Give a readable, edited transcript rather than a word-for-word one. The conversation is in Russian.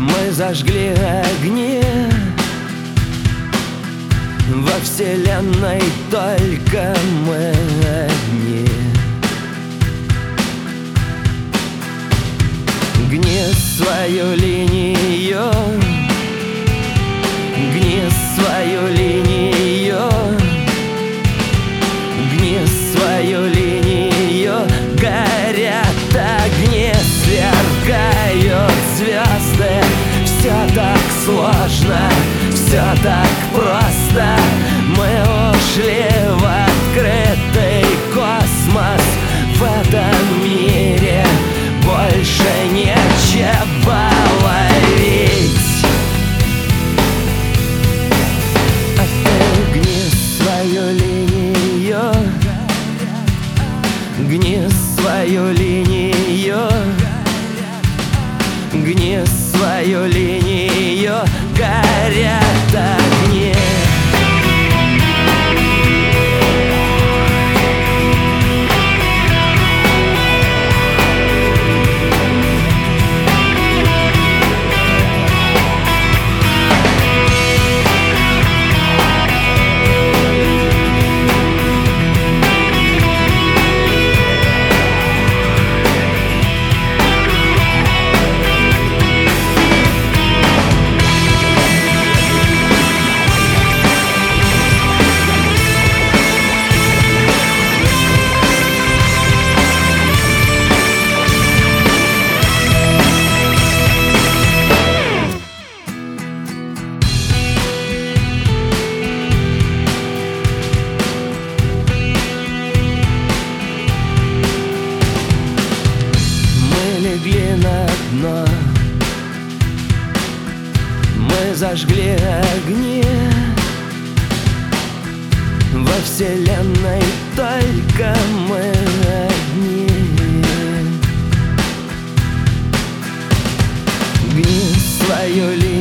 Мы зажгли огни. Во вселенной только мы одни. Гни свою линию, гни свою линию, гни свою линию. Горят огни, сверкают звезды. Все так сложно, все так просто. Мы ушли в открытый космос. В этом мире больше нечего ловить. А ты гни свою линию, гни свою линию, гни свою линию. Горят огни. Легли на дно, мы зажгли огни. Во вселенной только мы одни. Гни свою линию.